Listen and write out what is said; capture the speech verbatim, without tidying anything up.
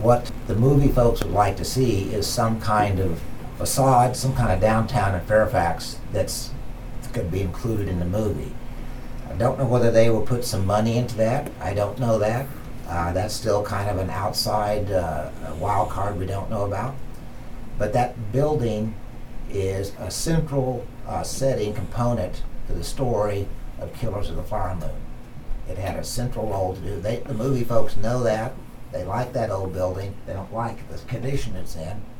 what the movie folks would like to see is some kind of facade, some kind of downtown in Fairfax that's going to be included in the movie. I don't know whether they will put some money into that. I don't know that. Uh, that's still kind of an outside uh, wild card we don't know about. But that building is a central uh, setting component to the story of Killers of the Flower Moon. It had a central role to do. They, the movie folks know that. They like that old building. They don't like the condition it's in.